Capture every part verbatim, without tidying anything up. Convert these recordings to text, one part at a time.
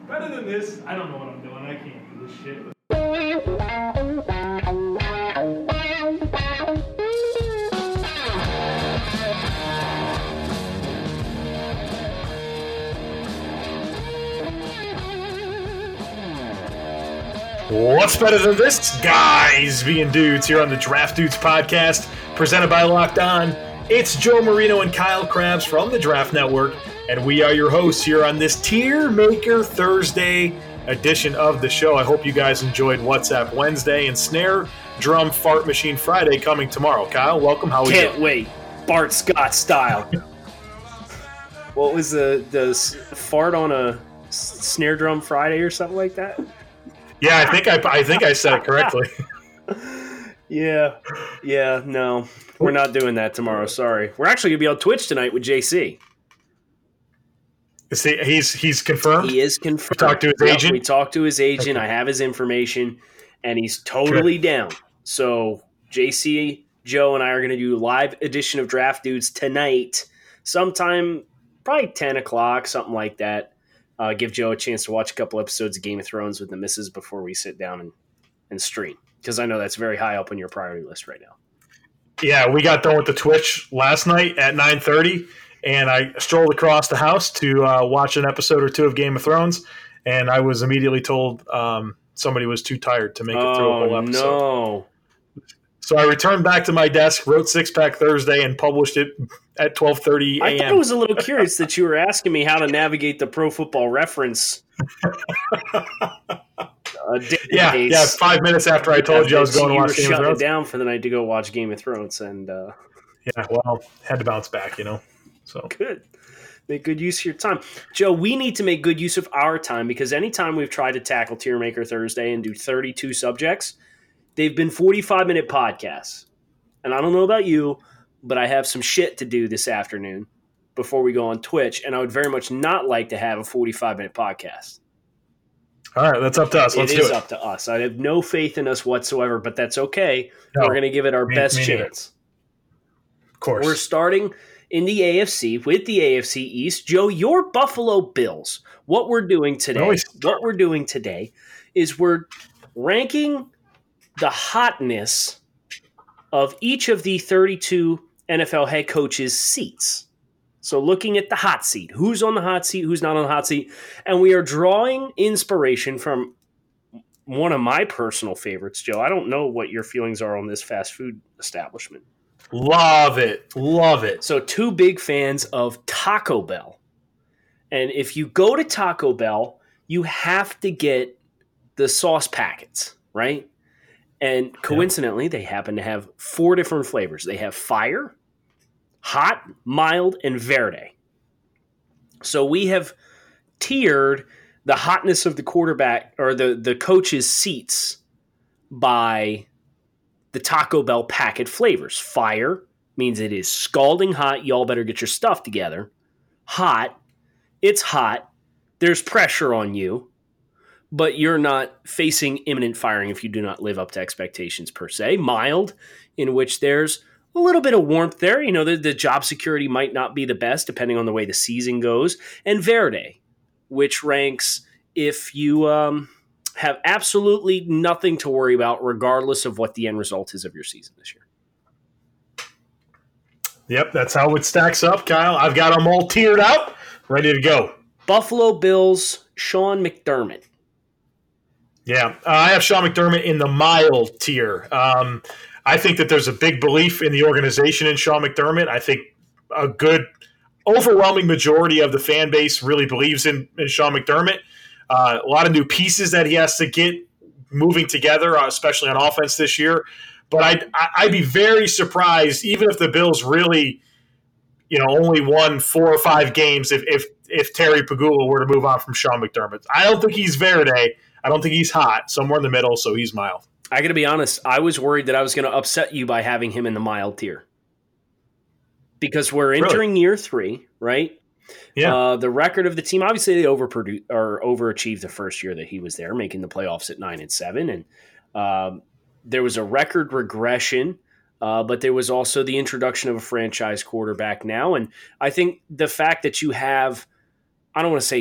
Better than this, I don't know what I'm doing. I can't do this shit. What's better than this, guys being dudes here on the Draft Dudes podcast, presented by Locked On. It's Joe Marino and Kyle Krabs from the Draft Network, and we are your hosts here on this Tier Maker Thursday edition of the show. I hope you guys enjoyed WhatsApp Wednesday and Snare Drum Fart Machine Friday coming tomorrow. Kyle, welcome. How are we Can't doing? wait. Bart Scott style. What was the, the s- fart on a s- snare drum Friday or something like that? Yeah, I think I, I think I said it correctly. Yeah. Yeah, no. We're not doing that tomorrow. Sorry. We're actually going to be on Twitch tonight with J C. See, he's he's confirmed. He is confirmed. Talked to his Yep, agent? We talked to his agent. Okay. I have his information, and he's totally down. So J C, Joe, and I are going to do a live edition of Draft Dudes tonight, sometime probably ten o'clock, something like that. Uh, give Joe a chance to watch a couple episodes of Game of Thrones with the missus before we sit down and, and stream, because I know that's very high up on your priority list right now. Yeah, we got done with the Twitch last night at nine thirty, and I strolled across the house to uh, watch an episode or two of Game of Thrones, and I was immediately told um, somebody was too tired to make it through a whole Oh, episode. no. So I returned back to my desk, wrote Six Pack Thursday, and published it at twelve thirty I thought I a.m. was a little curious that you were asking me how to navigate the Pro Football Reference uh, Yeah, database. yeah, five minutes after I told you I was going to you watch were Game of shutting it Thrones. down for the night to go watch Game of Thrones, and uh, Yeah, well, had to bounce back, you know. So good. Make good use of your time. Joe, we need to make good use of our time, because anytime we've tried to tackle Tier Maker Thursday and do thirty-two subjects, they've been forty-five minute podcasts. And I don't know about you, but I have some shit to do this afternoon before we go on Twitch, and I would very much not like to have a forty-five minute podcast. all right, that's up to us. Let's It do is it. up to us. I have no faith in us whatsoever, but that's okay. No, We're going to give it our me- best me neither. chance. Of course. We're starting in the A F C with the A F C East. Joe, your Buffalo Bills. What we're doing today, always what we're doing today is we're ranking the hotness of each of the thirty-two N F L head coaches' seats. So looking at the hot seat, who's on the hot seat, who's not on the hot seat, and we are drawing inspiration from one of my personal favorites, Joe. I don't know what your feelings are on this fast food establishment. Love it. Love it. So two big fans of Taco Bell. And if you go to Taco Bell, you have to get the sauce packets, right? And coincidentally, they happen to have four different flavors. They have fire, hot, mild, and verde. So we have tiered the hotness of the quarterback or the, the coach's seats by the Taco Bell packet flavors. Fire means it is scalding hot. Y'all better get your stuff together. Hot, it's hot. There's pressure on you, but you're not facing imminent firing if you do not live up to expectations per se. Mild, in which there's a little bit of warmth there. You know, the, the job security might not be the best depending on the way the season goes. And verde, which ranks if you um, have absolutely nothing to worry about regardless of what the end result is of your season this year. Yep, that's how it stacks up, Kyle. I've got them all tiered out, ready to go. Buffalo Bills, Sean McDermott. Yeah, uh, I have Sean McDermott in the mild tier. Um, I think that there's a big belief in the organization in Sean McDermott. I think a good, overwhelming majority of the fan base really believes in, in Sean McDermott. Uh, a lot of new pieces that he has to get moving together, uh, especially on offense this year. But I'd, I'd be very surprised, even if the Bills really, you know, only won four or five games, if if, if Terry Pagula were to move on from Sean McDermott. I don't think he's verde. I don't think he's hot. Somewhere in the middle, so he's mild. I got to be honest. I was worried that I was going to upset you by having him in the mild tier because we're entering Really? year three, right? Yeah. Uh, the record of the team, obviously, they overproduced or overachieved the first year that he was there, making the playoffs at nine and seven, and um, there was a record regression. Uh, but there was also the introduction of a franchise quarterback now, and I think the fact that you have, I don't want to say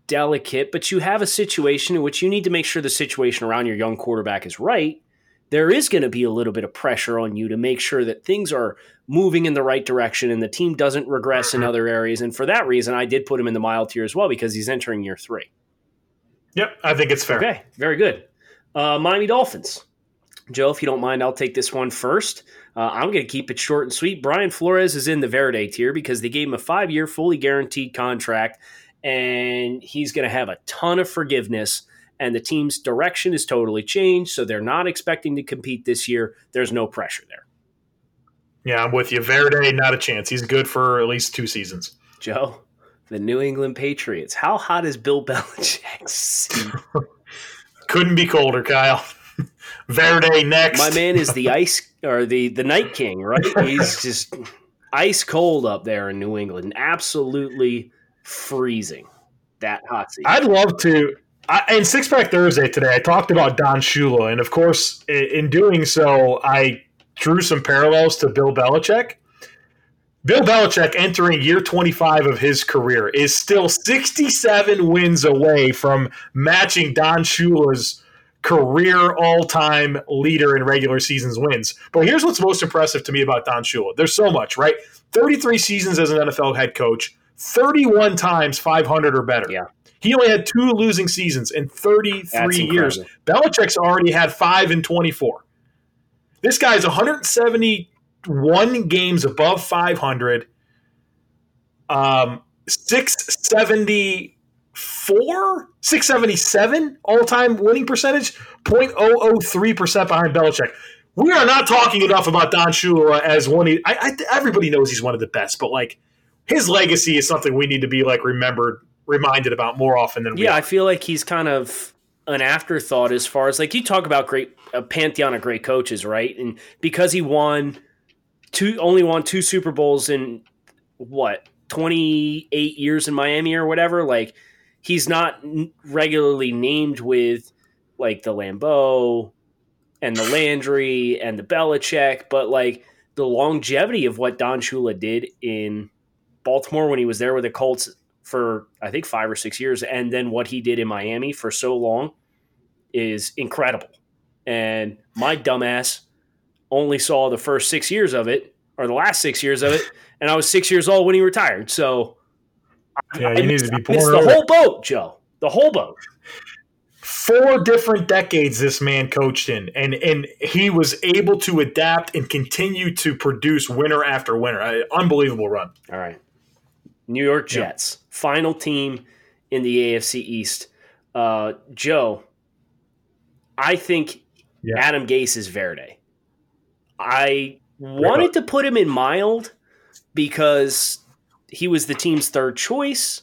delicate, but you have a situation in which you need to make sure the situation around your young quarterback is right. There is going to be a little bit of pressure on you to make sure that things are moving in the right direction and the team doesn't regress in other areas. And for that reason, I did put him in the mild tier as well because he's entering year three. Yep, I think it's fair. Okay, very good. Uh, Miami Dolphins. Joe, if you don't mind, I'll take this one first. Uh, I'm going to keep it short and sweet. Brian Flores is in the Verde tier because they gave him a five-year, fully guaranteed contract, and he's going to have a ton of forgiveness, and the team's direction is totally changed, so they're not expecting to compete this year. There's no pressure there. Yeah, I'm with you. Verde, not a chance. He's good for at least two seasons. Joe, the New England Patriots. How hot is Bill Belichick's seat? Couldn't be colder, Kyle. Verde next. My man is the ice or the, the Night King, right? He's just ice cold up there in New England. Absolutely freezing. That hot seat. I'd love to. I, in Six Pack Thursday today, I talked about Don Shula, and of course, in, in doing so, I drew some parallels to Bill Belichick. Bill Belichick, entering year twenty-five of his career, is still sixty-seven wins away from matching Don Shula's career all-time leader in regular seasons wins. But here's what's most impressive to me about Don Shula. There's so much, right? thirty-three seasons as an N F L head coach, thirty-one times five hundred or better. Yeah. He only had two losing seasons in thirty-three years. Belichick's already had five in twenty-four. This guy's one hundred seventy-one games above five hundred, um, six seventy-four, six seventy-seven all-time winning percentage, zero point zero zero three percent behind Belichick. We are not talking enough about Don Shula as one. Of, I, I, everybody knows he's one of the best, but like his legacy is something we need to be like remembered, reminded about more often than we. Yeah, are. I feel like he's kind of an afterthought as far as like you talk about great a pantheon of great coaches, right? And because he won two, only won two Super Bowls in what twenty-eight years in Miami or whatever, like he's not regularly named with like the Lambeau and the Landry and the Belichick, but like the longevity of what Don Shula did in Baltimore when he was there with the Colts for I think five or six years, and then what he did in Miami for so long is incredible. And my dumbass only saw the first six years of it, or the last six years of it, and I was six years old when he retired. So yeah, I, you I need missed, to be I missed born the whole boat, Joe. The whole boat. Four different decades this man coached in, and and he was able to adapt and continue to produce winner after winner. I, unbelievable run. All right. New York Jets, yeah. Final team in the A F C East. Uh, Joe, I think yeah. Adam Gase is Verde. I wanted to put him in mild because he was the team's third choice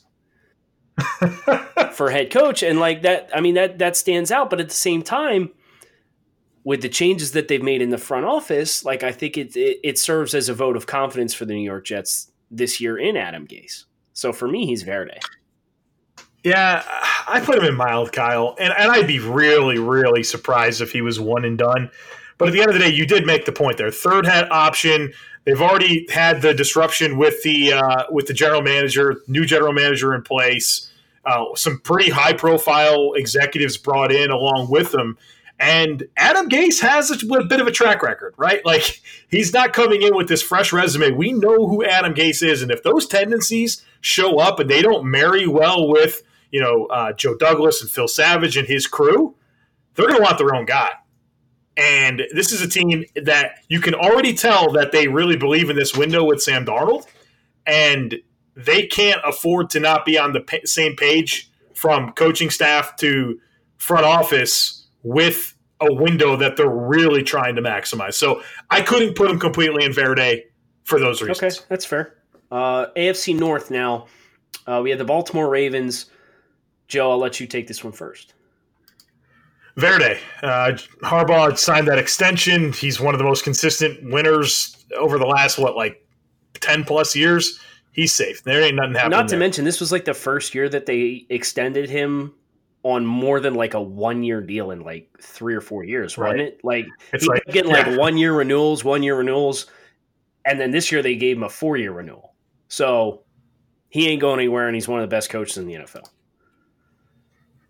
for head coach. And like that, I mean, that, that stands out. But at the same time, with the changes that they've made in the front office, like I think it, it, it serves as a vote of confidence for the New York Jets this year in Adam Gase. So for me, he's Verde. Yeah, I put him in mild, Kyle. And, and I'd be really, really surprised if he was one and done. But at the end of the day, you did make the point there. Third head option. They've already had the disruption with the uh, with the general manager, new general manager in place. Uh, some pretty high-profile executives brought in along with them. And Adam Gase has a, a bit of a track record, right? Like, he's not coming in with this fresh resume. We know who Adam Gase is, and if those tendencies show up and they don't marry well with, you know, uh, Joe Douglas and Phil Savage and his crew, they're going to want their own guy. And this is a team that you can already tell that they really believe in this window with Sam Darnold, and they can't afford to not be on the pa- same page from coaching staff to front office with a window that they're really trying to maximize. So I couldn't put them completely in Verde for those reasons. Okay, that's fair. Uh, A F C North now. Uh, we have the Baltimore Ravens. Joe, I'll let you take this one first. Verde. Uh, Harbaugh signed that extension. He's one of the most consistent winners over the last, what, like ten plus years. He's safe. There ain't nothing happening. Not to there. mention, this was like the first year that they extended him on more than like a one-year deal in like three or four years, wasn't right. it? Like it's he like kept getting yeah. like one-year renewals, one-year renewals, and then this year they gave him a four-year renewal. So he ain't going anywhere, and he's one of the best coaches in the N F L.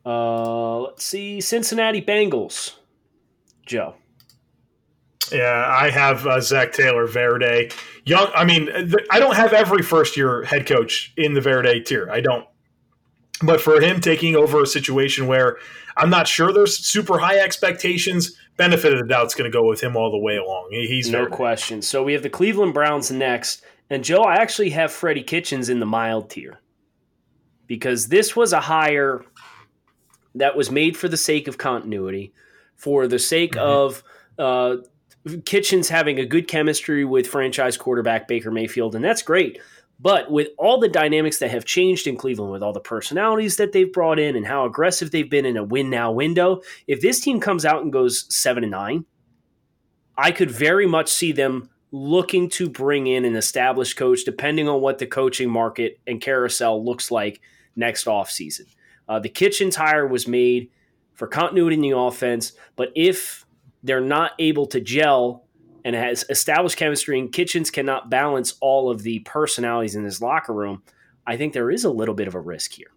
Uh, let's see, Cincinnati Bengals. Joe. Yeah, I have uh, Zach Taylor, Verde. Young. I mean, th- I don't have every first-year head coach in the Verde tier. I don't. But for him taking over a situation where I'm not sure there's super high expectations, benefit of the doubt's going to go with him all the way along. He's no Verde. question. So we have the Cleveland Browns next. And, Joe, I actually have Freddie Kitchens in the mild tier because this was a hire that was made for the sake of continuity, for the sake mm-hmm. of uh, Kitchens having a good chemistry with franchise quarterback Baker Mayfield, and that's great. But with all the dynamics that have changed in Cleveland, with all the personalities that they've brought in and how aggressive they've been in a win-now window, if this team comes out and goes seven and nine, I could very much see them looking to bring in an established coach, depending on what the coaching market and carousel looks like next offseason. Uh, the Kitchens hire was made for continuity in the offense, but if they're not able to gel and has established chemistry and Kitchens cannot balance all of the personalities in his locker room, I think there is a little bit of a risk here.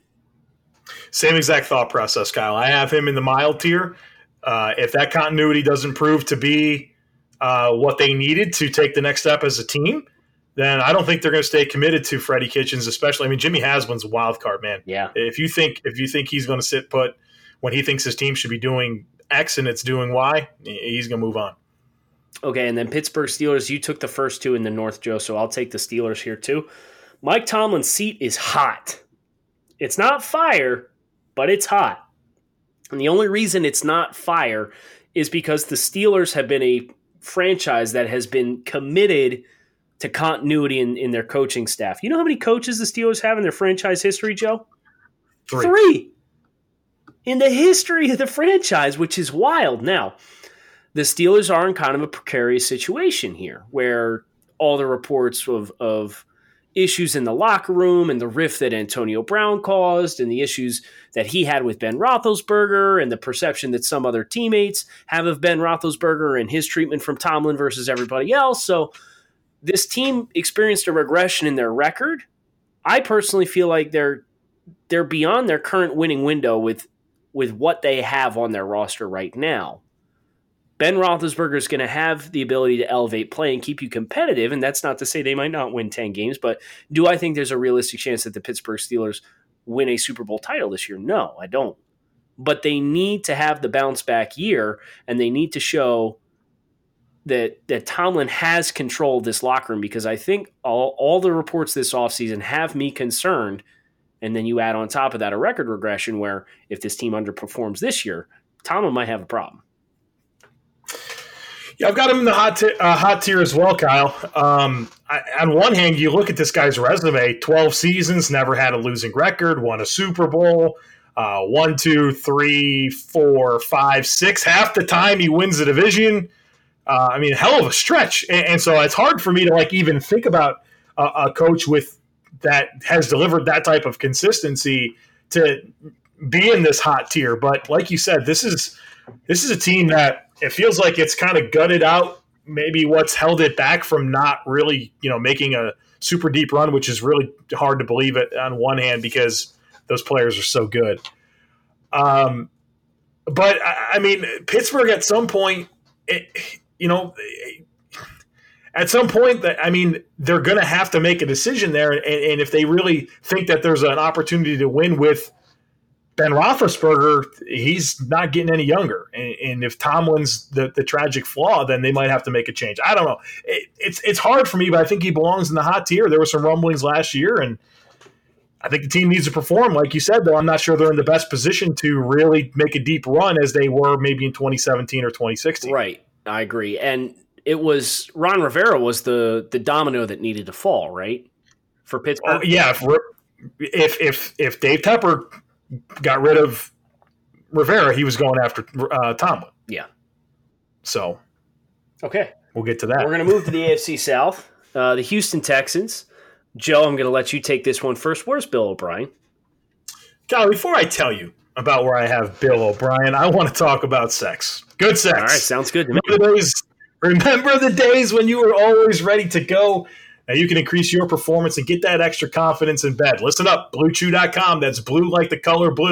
Same exact thought process, Kyle. I have him in the mild tier. Uh, if that continuity doesn't prove to be uh, what they needed to take the next step as a team, then I don't think they're going to stay committed to Freddie Kitchens, especially. I mean, Jimmy Haslam's a wild card, man. Yeah. If you think if you think he's going to sit put when he thinks his team should be doing X and it's doing Y, he's going to move on. Okay, and then Pittsburgh Steelers, you took the first two in the North, Joe, so I'll take the Steelers here too. Mike Tomlin's seat is hot. It's not fire, but it's hot. And the only reason it's not fire is because the Steelers have been a franchise that has been committed to continuity in, in their coaching staff. You know how many coaches the Steelers have in their franchise history, Joe? Three. Three. In the history of the franchise, which is wild. Now, the Steelers are in kind of a precarious situation here where all the reports of, of issues in the locker room and the rift that Antonio Brown caused and the issues that he had with Ben Roethlisberger and the perception that some other teammates have of Ben Roethlisberger and his treatment from Tomlin versus everybody else. So this team experienced a regression in their record. I personally feel like they're they're beyond their current winning window with, with what they have on their roster right now. Ben Roethlisberger is going to have the ability to elevate play and keep you competitive, and that's not to say they might not win ten games, but do I think there's a realistic chance that the Pittsburgh Steelers win a Super Bowl title this year? No, I don't. But they need to have the bounce-back year, and they need to show that that Tomlin has control of this locker room, because I think all, all the reports this offseason have me concerned, and then you add on top of that a record regression where if this team underperforms this year, Tomlin might have a problem. Yeah, I've got him in the hot t- uh, hot tier as well, Kyle. Um, I, on one hand, you look at this guy's resume: twelve seasons, never had a losing record, won a Super Bowl, uh, one, two, three, four, five, six. Half the time he wins the division. Uh, I mean, hell of a stretch. And, and so it's hard for me to like even think about a, a coach with that has delivered that type of consistency to be in this hot tier. But like you said, this is this is a team that it feels like it's kind of gutted out maybe what's held it back from not really, you know, making a super deep run, which is really hard to believe it on one hand because those players are so good. Um, but, I mean, Pittsburgh at some point, it, you know, at some point, that I mean, they're going to have to make a decision there. And, and if they really think that there's an opportunity to win with Ben Roethlisberger, he's not getting any younger. And, and if Tomlin's the, the tragic flaw, then they might have to make a change. I don't know. It, it's it's hard for me, but I think he belongs in the hot tier. There were some rumblings last year, and I think the team needs to perform. Like you said, though, I'm not sure they're in the best position to really make a deep run as they were maybe in twenty seventeen or twenty sixteen. Right. I agree. And it was Ron Rivera was the, the domino that needed to fall, right, for Pittsburgh? Uh, yeah. If, if, if, if Dave Tepper got rid of Rivera, he was going after uh, Tomlin. Yeah. So, okay, we'll get to that. We're going to move to the A F C South. Uh, the Houston Texans. Joe, I'm going to let you take this one first. Where's Bill O'Brien? Kyle, before I tell you about where I have Bill O'Brien, I want to talk about sex. Good sex. All right, sounds good to me. Remember the days, remember the days when you were always ready to go? Now you can increase your performance and get that extra confidence in bed. Listen up, blue chew dot com. That's blue like the color blue.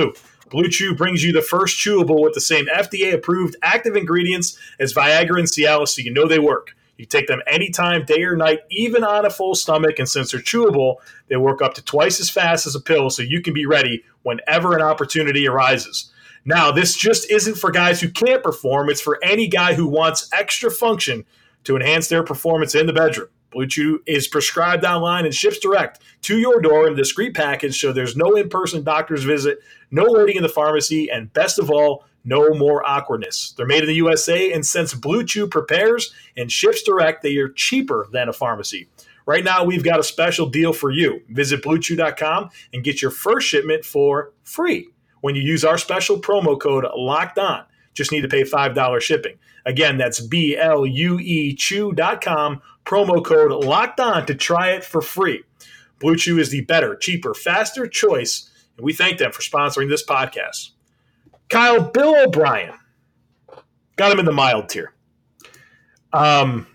Blue Chew brings you the first chewable with the same F D A-approved active ingredients as Viagra and Cialis, so you know they work. You take them anytime, day or night, even on a full stomach, and since they're chewable, they work up to twice as fast as a pill, so you can be ready whenever an opportunity arises. Now, this just isn't for guys who can't perform. It's for any guy who wants extra function to enhance their performance in the bedroom. Blue Chew is prescribed online and ships direct to your door in a discreet package, so there's no in-person doctor's visit, no waiting in the pharmacy, and best of all, no more awkwardness. They're made in the U S A, and since Blue Chew prepares and ships direct, they are cheaper than a pharmacy. Right now, we've got a special deal for you. Visit blue chew dot com and get your first shipment for free when you use our special promo code LOCKEDON. Just need to pay five dollars shipping. Again, that's B L U E chew dot com, promo code LOCKEDON to try it for free. Blue Chew is the better, cheaper, faster choice, and we thank them for sponsoring this podcast. Kyle, Bill O'Brien, got him in the mild tier. Um,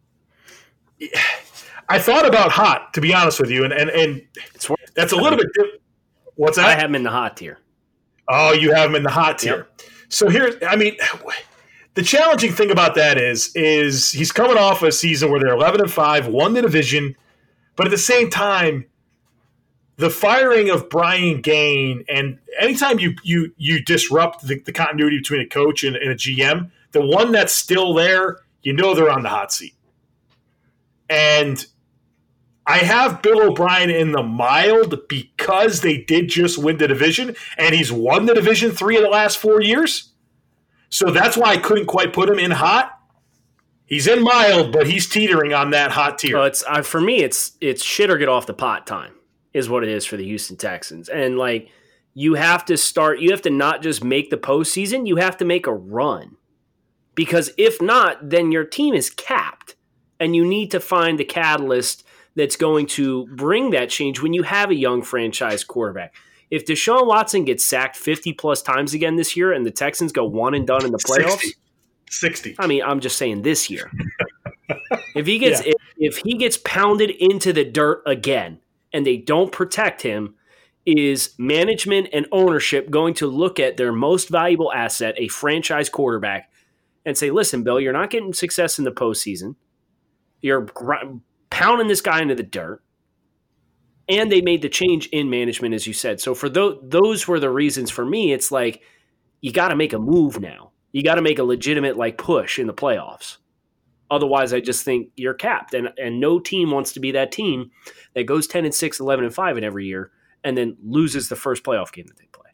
I thought about hot, to be honest with you, and and, and that's a little bit different. What's that? I have him in the hot tier. Oh, you have him in the hot tier. Yep. So here, I mean, the challenging thing about that is, is he's coming off a season where they're eleven and five, won the division, but at the same time, the firing of Brian Gaine, and anytime you you you disrupt the, the continuity between a coach and, and a G M, the one that's still there, you know they're on the hot seat. And I have Bill O'Brien in the mild because they did just win the division, and he's won the division three of the last four years. So that's why I couldn't quite put him in hot. He's in mild, but he's teetering on that hot tier. Well, it's uh, for me, it's it's shit or get off the pot time is what it is for the Houston Texans. And like, you have to start, you have to not just make the postseason, you have to make a run. Because if not, then your team is capped. And you need to find the catalyst that's going to bring that change when you have a young franchise quarterback. If Deshaun Watson gets sacked fifty plus times again this year and the Texans go one and done in the playoffs, sixty. sixty. I mean, I'm just saying this year. if he gets yeah. if, if he gets pounded into the dirt again and they don't protect him, is management and ownership going to look at their most valuable asset, a franchise quarterback, and say, "Listen, Bill, you're not getting success in the postseason. You're gr- pounding this guy into the dirt." And they made the change in management, as you said. So for those, those were the reasons for me. It's like, you got to make a move now. You got to make a legitimate like push in the playoffs. Otherwise, I just think you're capped. And and no team wants to be that team that goes ten and six, eleven and five in every year, and then loses the first playoff game that they play.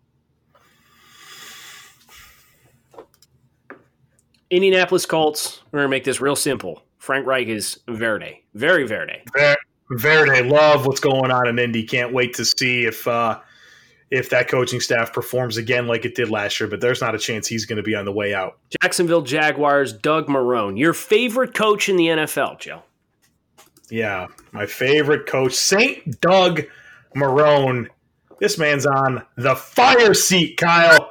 Indianapolis Colts, we're going to make this real simple. Frank Reich is Verde. Very Verde. Verde, love what's going on in Indy. Can't wait to see if uh, if that coaching staff performs again like it did last year, but there's not a chance he's going to be on the way out. Jacksonville Jaguars, Doug Marrone. Your favorite coach in the N F L, Joe? Yeah, my favorite coach, Saint Doug Marrone. This man's on the fire seat, Kyle.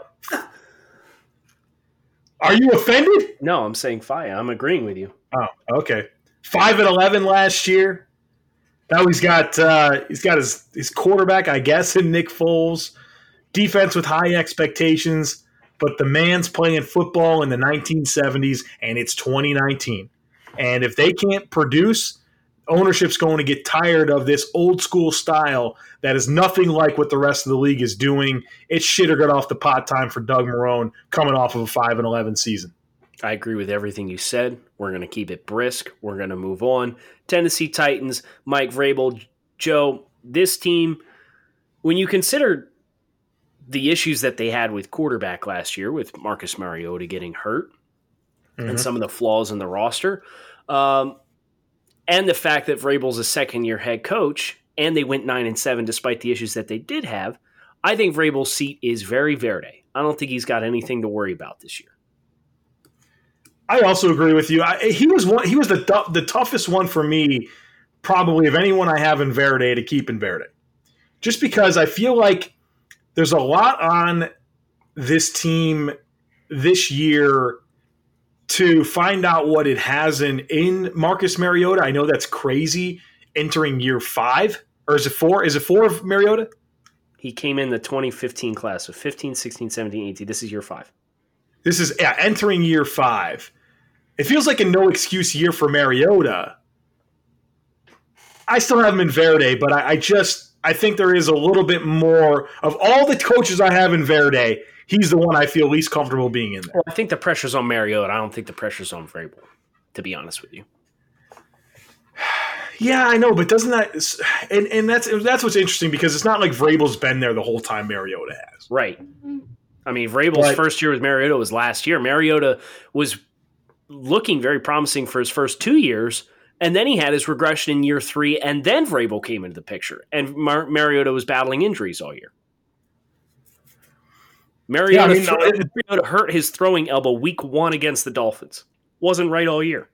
Are you offended? No, I'm saying fire. I'm agreeing with you. Oh, okay. Five and eleven last year. Now he's got uh, he's got his, his quarterback, I guess, in Nick Foles. Defense with high expectations, but the man's playing football in the nineteen seventies, and it's twenty nineteen. And if they can't produce, ownership's going to get tired of this old school style that is nothing like what the rest of the league is doing. It's shit or get off the pot time for Doug Marrone coming off of a five and eleven season. I agree with everything you said. We're going to keep it brisk. We're going to move on. Tennessee Titans, Mike Vrabel. Joe, this team, when you consider the issues that they had with quarterback last year, with Marcus Mariota getting hurt, mm-hmm. and some of the flaws in the roster, um, and the fact that Vrabel's a second-year head coach, and they went nine and seven despite the issues that they did have, I think Vrabel's seat is very Verde. I don't think he's got anything to worry about this year. I also agree with you. I, he was one. He was the the toughest one for me, probably of anyone I have in Verde to keep in Verde, just because I feel like there's a lot on this team this year to find out what it has in in Marcus Mariota. I know that's crazy entering year five, or is it four? Is it four of Mariota? He came in the twenty fifteen class, so fifteen, sixteen, seventeen, eighteen. This is year five. This is yeah, entering year five. It feels like a no-excuse year for Mariota. I still have him in Verde, but I, I just I think there is a little bit more of all the coaches I have in Verde. He's the one I feel least comfortable being in there. Well, I think the pressure's on Mariota. I don't think the pressure's on Vrabel, to be honest with you. Yeah, I know, but doesn't that and, and that's that's what's interesting because it's not like Vrabel's been there the whole time Mariota has. Right. I mean, Vrabel's but, first year with Mariota was last year. Mariota was looking very promising for his first two years, and then he had his regression in year three, and then Vrabel came into the picture, and Mar- Mariota was battling injuries all year. Mariota, yeah, I mean, threw, no, it, Mariota hurt his throwing elbow week one against the Dolphins. Wasn't right all year.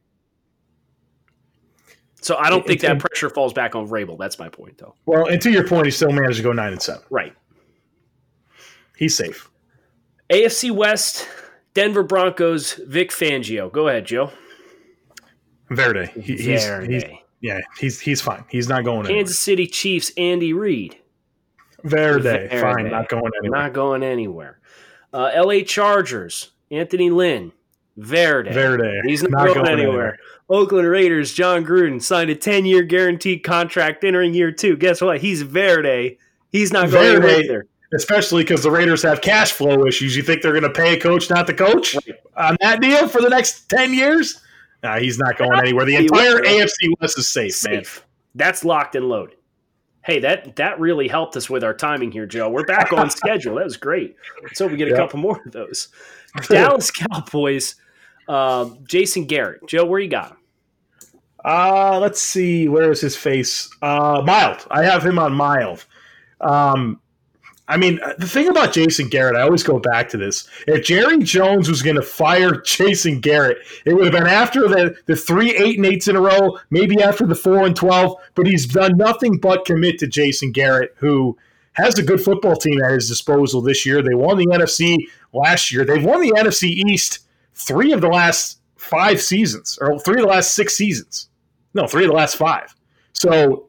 So I don't think that pressure falls back on Vrabel. That's my point, though. Well, and to your point, he still managed to go nine and seven. Right. He's safe. A F C West, Denver Broncos, Vic Fangio. Go ahead, Joe. Verde. He, he's, Verde. he's yeah, he's he's fine. He's not going anywhere. Kansas City Chiefs, Andy Reid. Verde. Verde. Fine, not going anywhere. Not going anywhere. Uh, L A Chargers, Anthony Lynn. Verde. Verde. He's not, not going, going anywhere. anywhere. Oakland Raiders, John Gruden signed a ten-year guaranteed contract entering year two. Guess what? He's Verde. He's not going Verde, anywhere either. Especially because the Raiders have cash flow issues. You think they're going to pay a coach not the coach right. on that deal for the next ten years? Nah, he's not going anywhere. The entire A F C West is safe, safe. man. That's locked and loaded. Hey, that that really helped us with our timing here, Joe. We're back on schedule. That was great. Let's hope we get a yep. couple more of those. Dallas Cowboys, um, Jason Garrett. Joe, where you got him? Uh, let's see. Where is his face? Uh, mild. I have him on mild. Um, I mean, the thing about Jason Garrett, I always go back to this. If Jerry Jones was going to fire Jason Garrett, it would have been after the, the three eight and eights in a row, maybe after the four and twelve. But he's done nothing but commit to Jason Garrett, who has a good football team at his disposal this year. They won the N F C last year. They've won the N F C East three of the last five seasons, or three of the last six seasons. No, three of the last five. So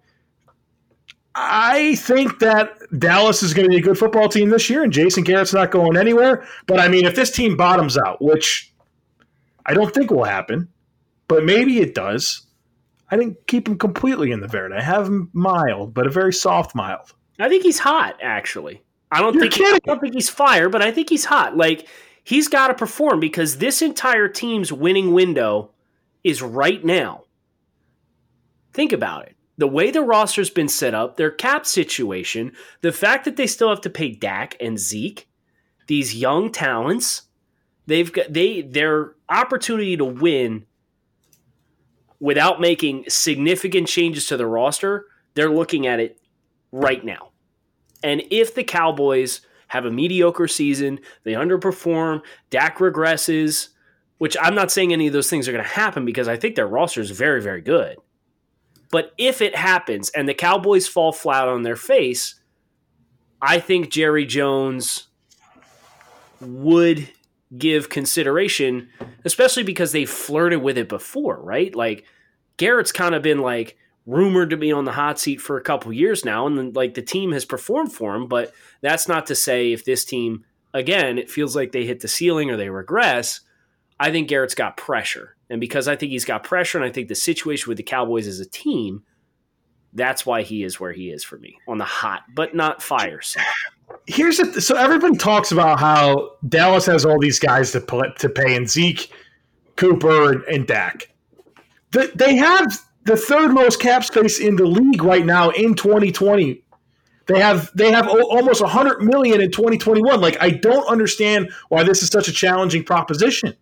I think that Dallas is going to be a good football team this year, and Jason Garrett's not going anywhere. But, I mean, if this team bottoms out, which I don't think will happen, but maybe it does, I didn't keep him completely in the Verde. I have him mild, but a very soft mild. I think he's hot, actually. I don't You're think kidding. He, I don't think he's fire, but I think he's hot. Like, he's got to perform because this entire team's winning window is right now. Think about it. The way the roster's been set up, their cap situation, the fact that they still have to pay Dak and Zeke, these young talents, they've got they their opportunity to win without making significant changes to the roster, they're looking at it right now. And if the Cowboys have a mediocre season, they underperform, Dak regresses, which I'm not saying any of those things are going to happen because I think their roster is very, very good. But if it happens and the Cowboys fall flat on their face, I think Jerry Jones would give consideration, especially because they flirted with it before, right? Like Garrett's kind of been like rumored to be on the hot seat for a couple years now, and then like the team has performed for him. But that's not to say if this team, again, it feels like they hit the ceiling or they regress. I think Garrett's got pressure. And because I think he's got pressure and I think the situation with the Cowboys as a team, that's why he is where he is for me on the hot, but not fire side. Here's the, so everyone talks about how Dallas has all these guys to pay, to pay and Zeke, Cooper, and, and Dak. The, they have the third most cap space in the league right now in twenty twenty. They have they have o- almost one hundred million dollars in twenty twenty-one. Like, I don't understand why this is such a challenging proposition.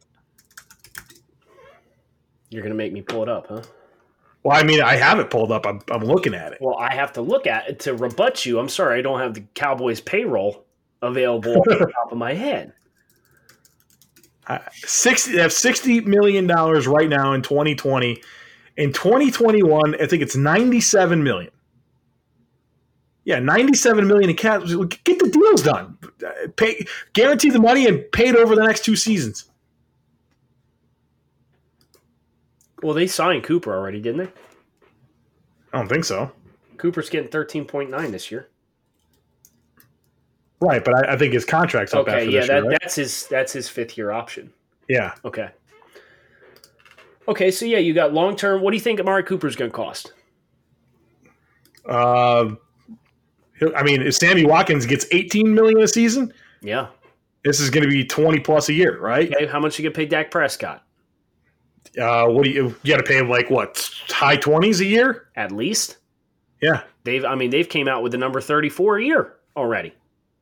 You're going to make me pull it up, huh? Well, I mean, I have it pulled up. I'm, I'm looking at it. Well, I have to look at it to rebut you. I'm sorry, I don't have the Cowboys payroll available off the top of my head. Uh, sixty, they have sixty million dollars right now in twenty twenty. In twenty twenty-one, I think it's ninety-seven million dollars. Yeah, ninety-seven million dollars in cap. Get the deals done. Pay, guarantee the money and pay it over the next two seasons. Well, they signed Cooper already, didn't they? I don't think so. Cooper's getting thirteen point nine this year. Right, but I, I think his contract's up Okay, after yeah, this that, year, right? that's his that's his fifth year option. Yeah. Okay. Okay, so yeah, you got long term. What do you think Amari Cooper's going to cost? Uh, he'll- I mean, if Sammy Watkins gets eighteen million dollars a season, Yeah. this is going to be twenty plus a year, right? Okay, how much you get paid Dak Prescott? Uh, what do you you got to pay him like what high twenties a year? At least Yeah. they've. I mean, they've came out with the number thirty-four a year already.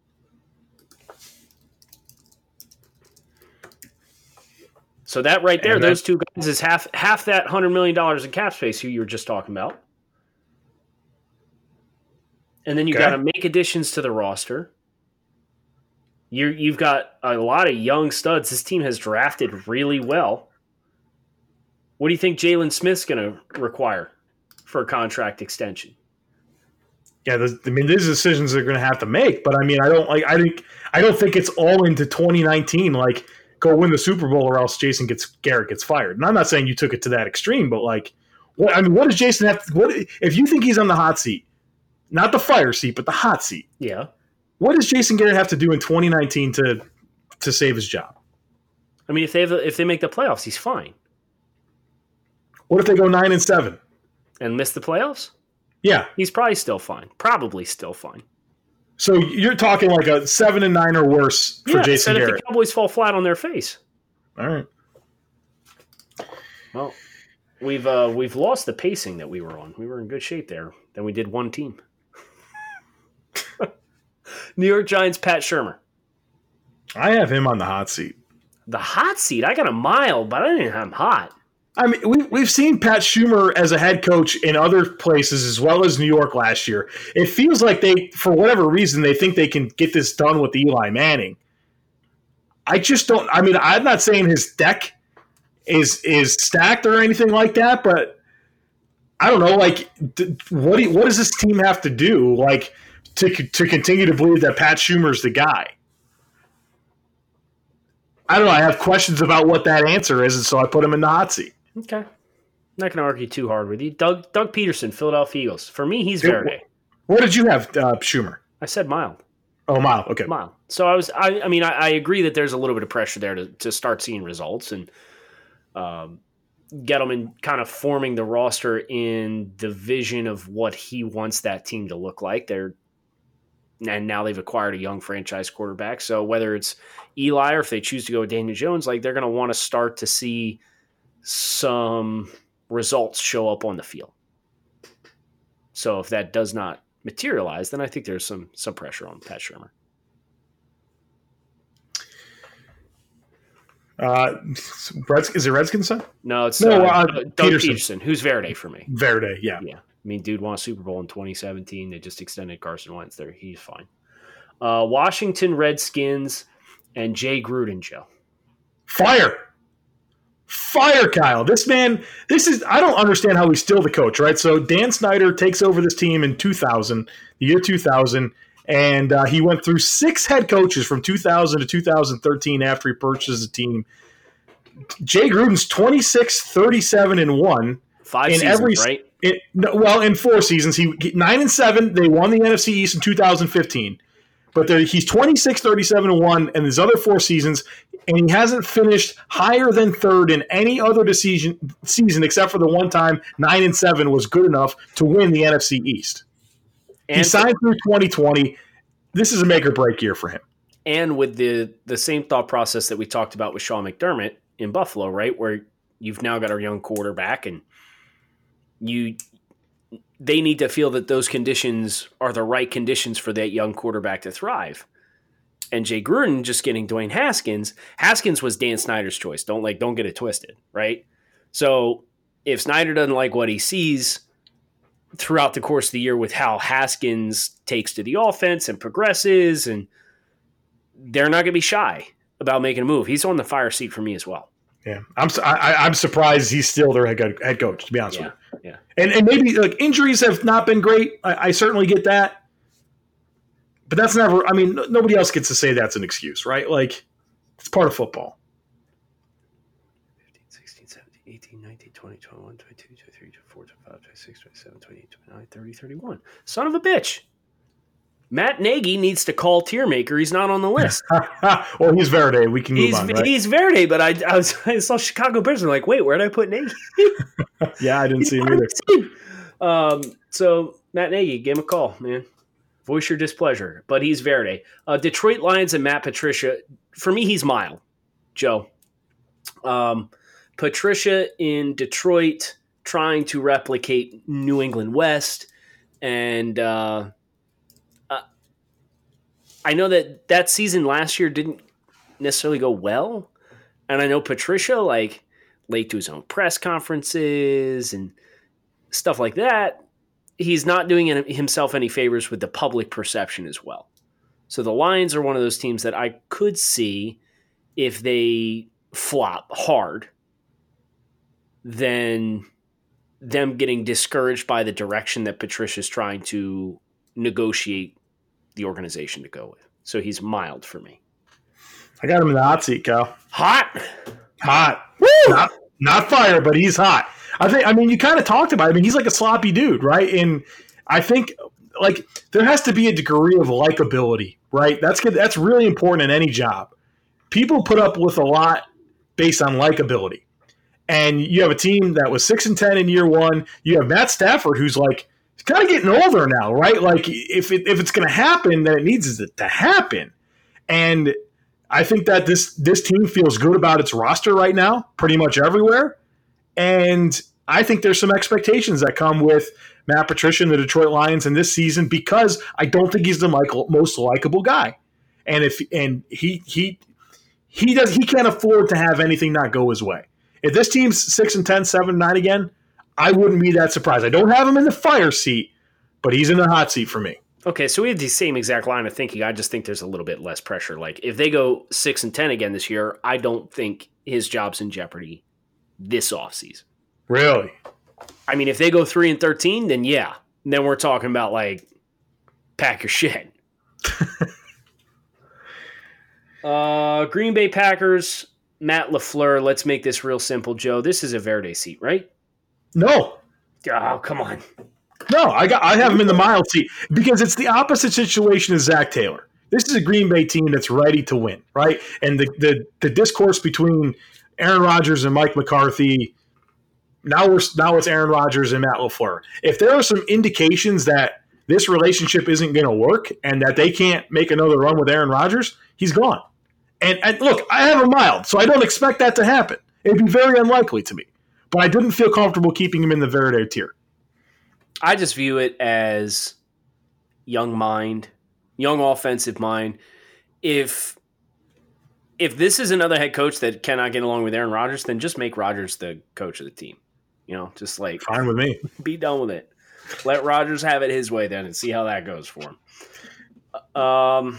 So that right there, And those that- two guys is half half that hundred million dollars in cap space who you were just talking about. And then you Okay. got to make additions to the roster. You you've got a lot of young studs. This team has drafted really well. What do you think Jalen Smith's going to require for a contract extension? Yeah, there's- I mean, these decisions they're going to have to make, but I mean, I don't like. I think I don't think it's all into twenty nineteen. Like, go win the Super Bowl, or else Jason gets Garrett gets fired. And I'm not saying you took it to that extreme, but like, what I mean, what does Jason have? To, what if you think he's on the hot seat, not the fire seat, but the hot seat? Yeah. What does Jason Garrett have to do in twenty nineteen to to save his job? I mean, if they have, if they make the playoffs, he's fine. What if they go nine and seven? And miss the playoffs? Yeah, He's probably still fine. Probably still fine. so you're talking like a seven and nine or worse for yeah, Jason instead if Garrett. the Cowboys fall flat on their face. All right. Well, we've uh, we've lost the pacing that we were on. We were in good shape there. Then we did one team. New York Giants, Pat Shurmur. I have him on the hot seat. The hot seat. I got a mile, but I didn't have him hot. I mean, we, we've seen Pat Schumer as a head coach in other places as well as New York last year. It feels like they, for whatever reason, they think they can get this done with Eli Manning. I just don't. I mean, I'm not saying his deck is is stacked or anything like that, but I don't know. Like, d- what do you, what does this team have to do, like, to to continue to believe that Pat Schumer's the guy? I don't know. I have questions about what that answer is, and so I put him in the hot seat. Okay. I'm not going to argue too hard with you. Doug Doug Peterson, Philadelphia Eagles. For me, he's Yeah, Verde. What did you have, uh, Schumer? I said mild. Oh, Mile. Okay. Mild. So I was. I, I mean, I, I agree that there's a little bit of pressure there to, to start seeing results and um, Gettleman kind of forming the roster in the vision of what he wants that team to look like. They're and now they've acquired a young franchise quarterback. So whether it's Eli or if they choose to go with Daniel Jones, like they're going to want to start to see some results show up on the field. So if that does not materialize, then I think there's some some pressure on Pat Shurmur. Uh, Reds, is it Redskins son? No, it's No, uh, uh, Doug Peterson. Peterson. Who's Verde for me. Verde, yeah. Yeah. I mean, dude won a Super Bowl in twenty seventeen. They just extended Carson Wentz there. He's fine. Uh, Washington Redskins and Jay Gruden, Joe. Fire. Fire, Kyle. This man, this is, I don't understand how he's still the coach, right? So Dan Snyder takes over this team in two thousand, the year two thousand, and uh, he went through six head coaches from two thousand to two thousand thirteen after he purchased the team. Jay Gruden's twenty-six, thirty-seven, and one. Five In seasons, every- right? It, no, well, in four seasons, he nine and seven. They won the N F C East in two thousand fifteen, but he's twenty-six, thirty-seven, and one, and his other four seasons, and he hasn't finished higher than third in any other decision season except for the one time nine and seven was good enough to win the N F C East. And, he signed through twenty twenty. This is a make or break year for him. and with the the same thought process that we talked about with Sean McDermott in Buffalo, right, where you've now got a young quarterback, and you they need to feel that those conditions are the right conditions for that young quarterback to thrive. And Jay Gruden just getting Dwayne Haskins. Haskins was Dan Snyder's choice. Don't like don't get it twisted, right? So if Snyder doesn't like what he sees throughout the course of the year with how Haskins takes to the offense and progresses, and they're not going to be shy about making a move. He's on the fire seat for me as well. Yeah, I'm su- I, I'm surprised he's still their head head coach. To be honest Yeah, with you, yeah. and and maybe like injuries have not been great. I, I certainly get that, but that's never. I mean, n- nobody else gets to say that's an excuse, right? Like it's part of football. fifteen, sixteen, seventeen, eighteen, nineteen, twenty, twenty-one, twenty-two, twenty-three, twenty-four, twenty-five, twenty-six, twenty-seven, twenty-eight, twenty-nine, thirty, thirty-one. Son of a bitch. Matt Nagy needs to call Tiermaker. He's not on the list. Well, he's Verde. We can move he's, on, right? He's Verde, but I, I, was, I saw Chicago Bears and like, wait, where did I put Nagy? Yeah, I didn't see him either. Um, so, Matt Nagy, give him a call, man. Voice your displeasure. But he's Verde. Uh, Detroit Lions and Matt Patricia. For me, he's mild, Joe. Um, Patricia in Detroit trying to replicate New England West. And uh, uh, I know that that season last year didn't necessarily go well. And I know Patricia, like, late to his own press conferences and stuff like that. He's not doing himself any favors with the public perception as well. So the Lions are one of those teams that I could see if they flop hard, then them getting discouraged by the direction that Patricia's trying to negotiate the organization to go with. So he's mild for me. I got him in the hot seat, Cal. Hot. Hot. Woo! Not, not fire, but he's hot. I think. I mean, you kind of talked about it. I mean, he's like a sloppy dude, right? And I think, like, there has to be a degree of likability, right? That's good. That's really important in any job. People put up with a lot based on likability. And you have a team that was six and ten in year one. You have Matt Stafford, who's like, he's kind of getting older now, right? Like, if it, if it's going to happen, then it needs it to happen. And I think that this this team feels good about its roster right now, pretty much everywhere. And I think there's some expectations that come with Matt Patricia and the Detroit Lions in this season because I don't think he's the Michael, most likable guy. And if and he he he does he can't afford to have anything not go his way. If this team's six and ten, seven and nine again, I wouldn't be that surprised. I don't have him in the fire seat, but he's in the hot seat for me. Okay, so we have the same exact line of thinking. I just think there's a little bit less pressure. Like, if they go six and ten again this year, I don't think his job's in jeopardy this offseason. Really? I mean, if they go three and thirteen, then yeah. Then we're talking about, like, pack your shit. uh, Green Bay Packers, Matt LaFleur. Let's make this real simple, Joe. This is a Verde seat, right? No. Oh, come on. No, I got. I have him in the mild seat because it's the opposite situation as Zach Taylor. This is a Green Bay team that's ready to win, right? And the the, the discourse between Aaron Rodgers and Mike McCarthy, now we're now it's Aaron Rodgers and Matt LaFleur. If there are some indications that this relationship isn't going to work and that they can't make another run with Aaron Rodgers, he's gone. And, and look, I have him mild, so I don't expect that to happen. It'd be very unlikely to me. But I didn't feel comfortable keeping him in the Verde tier. I just view it as young mind, young offensive mind. If if this is another head coach that cannot get along with Aaron Rodgers, then just make Rodgers the coach of the team. You know, just like fine with me. Be done with it. Let Rodgers have it his way then and see how that goes for him. Um,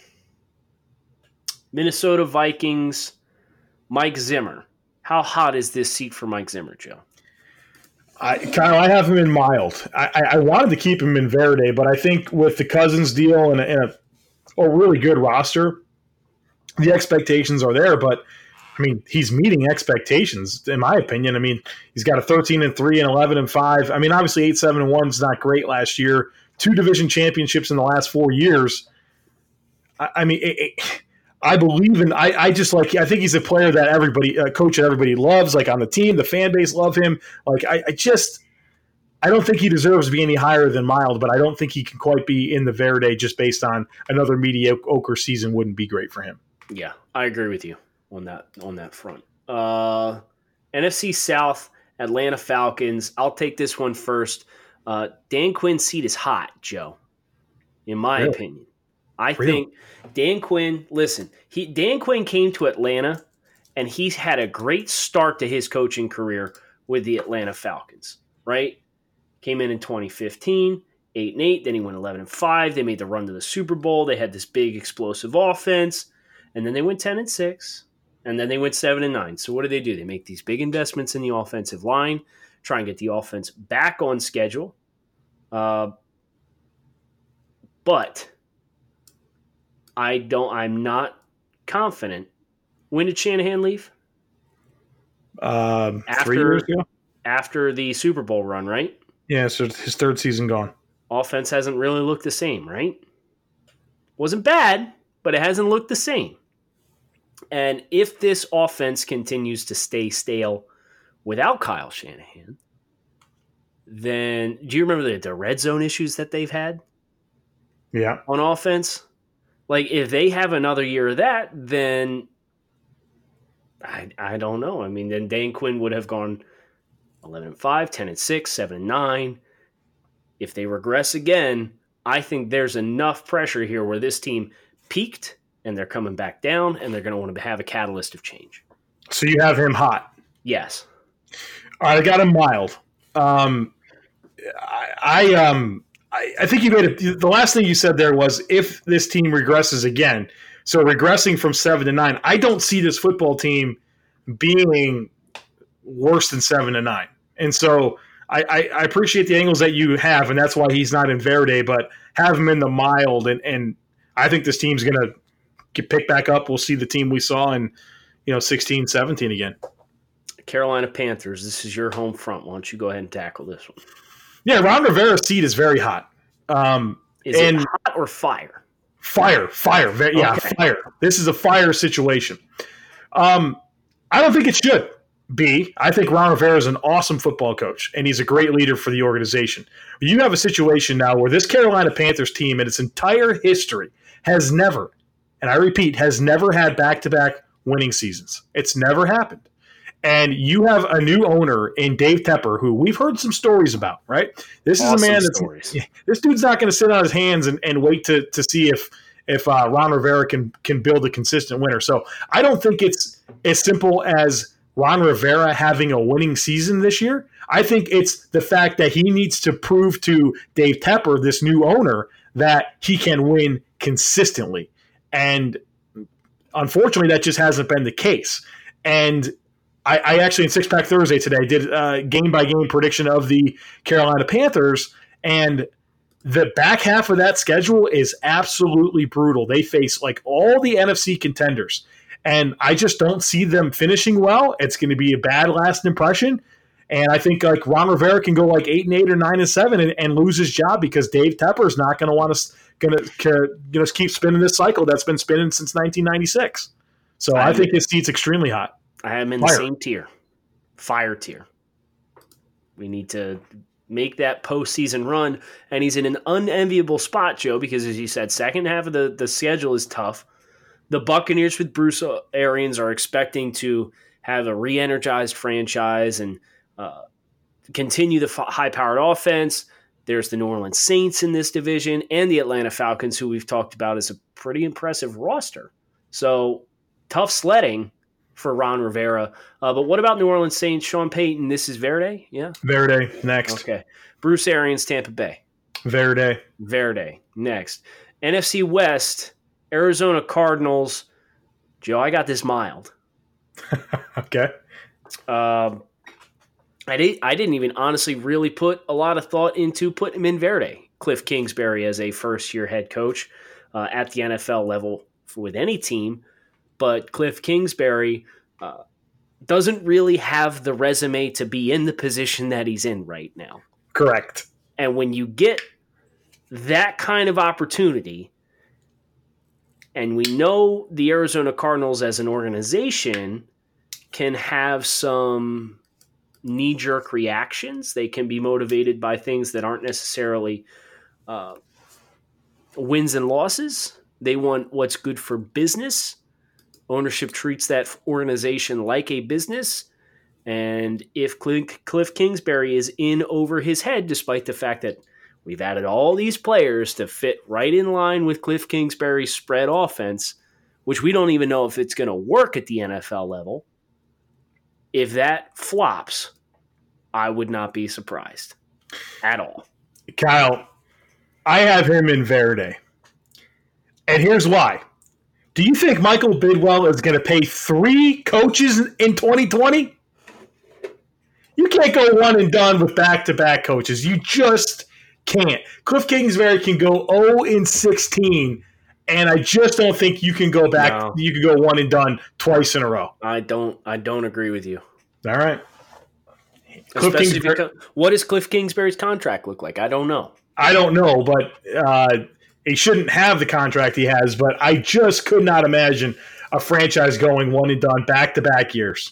Minnesota Vikings, Mike Zimmer. How hot is this seat for Mike Zimmer, Joe? I Kyle, I have him in mild. I, I wanted to keep him in Verde, but I think with the Cousins deal and, a, and a, a really good roster, the expectations are there. But I mean, he's meeting expectations in my opinion. I mean, he's got a thirteen and three and eleven and five. I mean, obviously eight seven and one is not great last year. Two division championships in the last four years. I, I mean, it, it, I believe in. I, I just like. I think he's a player that everybody, a coach that everybody loves. Like on the team, the fan base love him. Like I, I just, I don't think he deserves to be any higher than mild, but I don't think he can quite be in the Verde just based on another mediocre season. Wouldn't be great for him. Yeah, I agree with you on that on that front. Uh, N F C South, Atlanta Falcons. I'll take this one first. Uh, Dan Quinn's seat is hot, Joe. In my really? opinion. I really? think Dan Quinn, listen, he Dan Quinn came to Atlanta and he's had a great start to his coaching career with the Atlanta Falcons, right? Came in in twenty fifteen, eight and eight, then he went eleven and five. They made the run to the Super Bowl. They had this big explosive offense, and then they went ten and six, and then they went seven and nine. So what do they do? They make these big investments in the offensive line, try and get the offense back on schedule. Uh, but I don't. I'm not confident. When did Shanahan leave? Um, after, three years ago. After the Super Bowl run, right? Yeah, so his third season gone. Offense hasn't really looked the same, right? Wasn't bad, but it hasn't looked the same. And if this offense continues to stay stale without Kyle Shanahan, then do you remember the, the red zone issues that they've had? Yeah. On offense? Like, if they have another year of that, then I I don't know. I mean, then Dan Quinn would have gone eleven and five, ten and six, seven and nine. If they regress again, I think there's enough pressure here where this team peaked and they're coming back down and they're going to want to have a catalyst of change. So you have him hot. Yes. All right, I got him mild. Um, I, I um I, I think you made it. The last thing you said there was if this team regresses again. So regressing from seven to nine, I don't see this football team being worse than seven to nine. And so I, I, I appreciate the angles that you have, and that's why he's not in Verde, but have him in the mild. And, and I think this team's going to get picked back up. We'll see the team we saw in, you know, sixteen, seventeen again. Carolina Panthers, this is your home front. Why don't you go ahead and tackle this one? Yeah, Ron Rivera's seat is very hot. Um, is and it hot or fire? Fire, fire. Very, yeah, okay. fire. This is a fire situation. Um, I don't think it should be. I think Ron Rivera is an awesome football coach, and he's a great leader for the organization. You have a situation now where this Carolina Panthers team in its entire history has never, and I repeat, has never had back-to-back winning seasons. It's never happened. And you have a new owner in Dave Tepper, who we've heard some stories about, right? This awesome is a man that's stories. This dude's not going to sit on his hands and, and wait to to see if if uh, Ron Rivera can can build a consistent winner. So I don't think it's as simple as Ron Rivera having a winning season this year. I think it's the fact that he needs to prove to Dave Tepper, this new owner, that he can win consistently. And unfortunately, that just hasn't been the case. And I, I actually, in Six Pack Thursday today, did a game-by-game prediction of the Carolina Panthers, and the back half of that schedule is absolutely brutal. They face, like, all the N F C contenders, and I just don't see them finishing well. It's going to be a bad last impression, and I think, like, Ron Rivera can go, like, eight and eight or nine and seven and, and lose his job because Dave Tepper is not going to want to going to you know keep spinning this cycle that's been spinning since nineteen ninety-six. So I, I think his seat's extremely hot. I am in Fire. the same tier, fire tier. We need to make that postseason run, and he's in an unenviable spot, Joe, because as you said, second half of the, the schedule is tough. The Buccaneers with Bruce Arians are expecting to have a re-energized franchise and uh, continue the f- high-powered offense. There's the New Orleans Saints in this division and the Atlanta Falcons, who we've talked about as a pretty impressive roster. So tough sledding for Ron Rivera. Uh, but what about New Orleans Saints, Sean Payton? This is Verde? Yeah? Verde, next. Okay. Bruce Arians, Tampa Bay. Verde. Verde, next. N F C West, Arizona Cardinals. Joe, I got this mild. Okay. Um, I, did, I didn't even honestly really put a lot of thought into putting him in Verde. Cliff Kingsbury as a first-year head coach uh, at the N F L level with any team. But Cliff Kingsbury uh, doesn't really have the resume to be in the position that he's in right now. Correct. And when you get that kind of opportunity, and we know the Arizona Cardinals as an organization can have some knee-jerk reactions. They can be motivated by things that aren't necessarily uh, wins and losses. They want what's good for business. Ownership treats that organization like a business. And if Cliff Kingsbury is in over his head, despite the fact that we've added all these players to fit right in line with Cliff Kingsbury's spread offense, which we don't even know if it's going to work at the N F L level, if that flops, I would not be surprised at all. Kyle, I have him in Verde. And here's why. Do you think Michael Bidwell is going to pay three coaches in twenty twenty? You can't go one and done with back-to-back coaches. You just can't. Cliff Kingsbury can go oh and sixteen, and I just don't think you can go back. No. You can go one and done twice in a row. I don't. I don't agree with you. All right. Cliff Especially Kingsbury, because, what does Cliff Kingsbury's contract look like? I don't know. I don't know, but uh, he shouldn't have the contract he has, but I just could not imagine a franchise going one and done back-to-back years.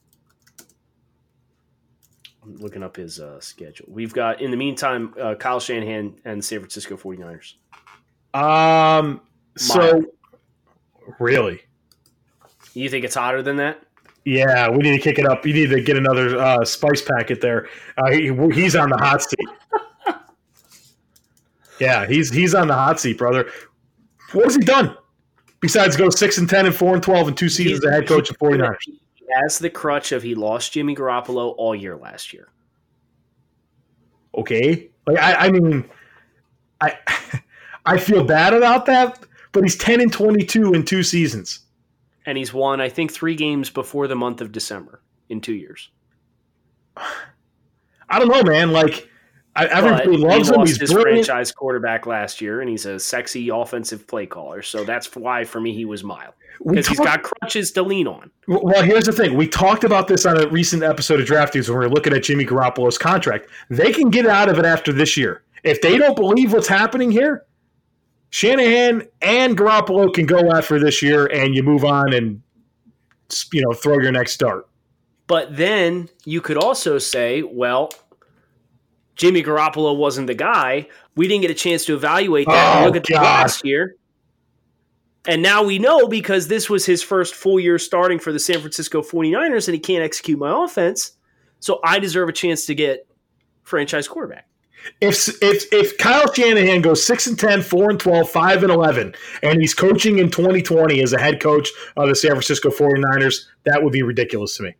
I'm looking up his uh, schedule. We've got, in the meantime, uh, Kyle Shanahan and San Francisco forty-niners. Um. So, really? You think it's hotter than that? Yeah, we need to kick it up. You need to get another uh, spice packet there. Uh, he, he's on the hot seat. Yeah, he's he's on the hot seat, brother. What has he done besides go six and ten and four and twelve in two seasons as head coach of forty-niners? He has the crutch of he lost Jimmy Garoppolo all year last year. Okay, like I, I mean, I I feel bad about that, but he's ten and twenty-two in two seasons. And he's won, I think, three games before the month of December in two years. I don't know, man. Like, I, everybody but loves he him. Lost He's his brilliant. franchise quarterback last year, and he's a sexy offensive play caller. So that's why, for me, he was mild. Because he's got crutches to lean on. Well, here's the thing. We talked about this on a recent episode of Draft Dudes when we were looking at Jimmy Garoppolo's contract. They can get out of it after this year. If they don't believe what's happening here, Shanahan and Garoppolo can go after this year, and you move on and, you know, throw your next dart. But then you could also say, well, Jimmy Garoppolo wasn't the guy. We didn't get a chance to evaluate that. Oh, and look at God. the last year. And now we know because this was his first full year starting for the San Francisco forty-niners and he can't execute my offense. So I deserve a chance to get franchise quarterback. If if if Kyle Shanahan goes six and ten, four and twelve, five and eleven, and he's coaching in twenty twenty as a head coach of the San Francisco forty-niners, that would be ridiculous to me.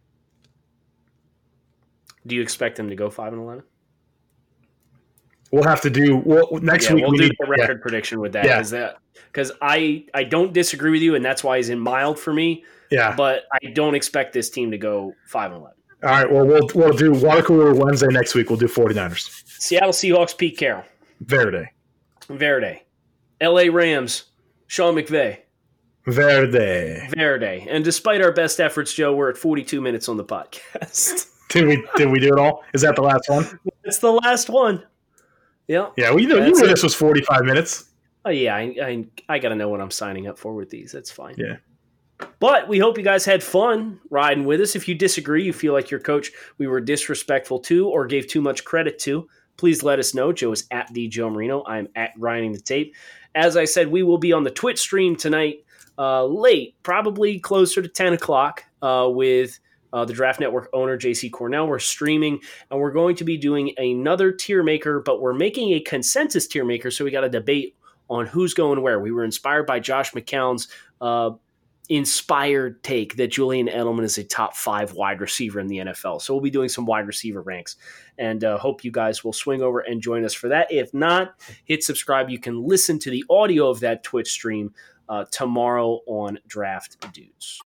Do you expect him to go five and eleven? We'll have to do well, next yeah, week. We'll we do need, the record yeah. prediction with that Yeah. because that because I I don't disagree with you, and that's why he's in mild for me. Yeah, but I don't expect this team to go five and eleven. All right. Well, we'll we'll do water cooler Wednesday next week. We'll do forty-niners. Seattle Seahawks, Pete Carroll. Verde. Verde. L A Rams, Sean McVay. Verde. Verde. And despite our best efforts, Joe, we're at forty-two minutes on the podcast. Did we did we do it all? Is that the last one? It's the last one. Yeah. Yeah, well, you know, you knew this was forty-five minutes. Oh, yeah. I I, I got to know what I'm signing up for with these. That's fine. Yeah. But we hope you guys had fun riding with us. If you disagree, you feel like your coach we were disrespectful to or gave too much credit to, please let us know. Joe is at the Joe Marino. I'm at Grinding the Tape. As I said, we will be on the Twitch stream tonight uh, late, probably closer to ten o'clock uh, with uh, the Draft Network owner, J C Cornell. We're streaming, and we're going to be doing another tier maker, but we're making a consensus tier maker, so we got a debate on who's going where. We were inspired by Josh McCown's uh, inspired take that Julian Edelman is a top five wide receiver in the N F L. So we'll be doing some wide receiver ranks and uh, hope you guys will swing over and join us for that. If not, hit subscribe. You can listen to the audio of that Twitch stream uh, tomorrow on Draft Dudes.